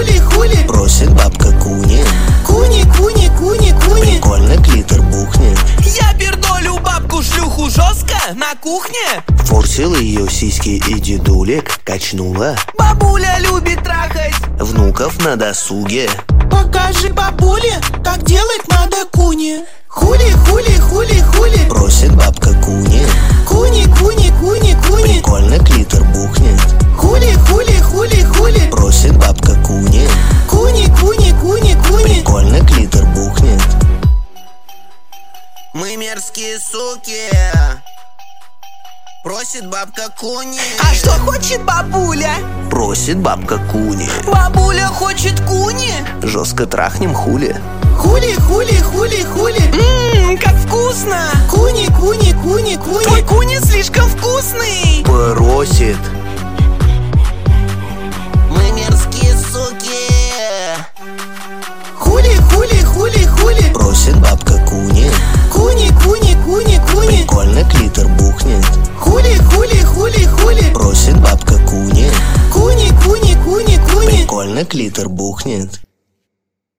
хули, хули. Просит бабка куни. Куни, куни, куни, куни. Прикольно клитор бухнет. Я пердолю бабку-шлюху жестко на кухне. Форсил ее сиськи и дедулек качнула. Бабуля любит трахать Внуков на досуге. Покажи бабуле, как делать надо куни. Хули, хули, хули, хули. Просит бабка куни. Куни, куни, куни, куни. Прикольно клитор бухнет. Хули, хули, хули, хули. Просит бабка куни. Куни, куни, куни, куни. Прикольно клитор бухнет. Мы мерзкие суки. Просит бабка куни. А что хочет бабуля? Просит бабка куни. Бабуля хочет куни. Жестко трахнем хули. Хули, хули, хули, хули. Как вкусно. Куни, куни, куни, куни. Твой куни слишком вкусный. Просит. Мы мерзкие суки. Хули, хули, хули, хули. Просит бабка куни. Куни, куни, куни, куни. Прикольно клитор бухнет. Хули, хули, хули, хули. Просит бабка куни. Куни, куни, куни, куни. Прикольно клитор бухнет.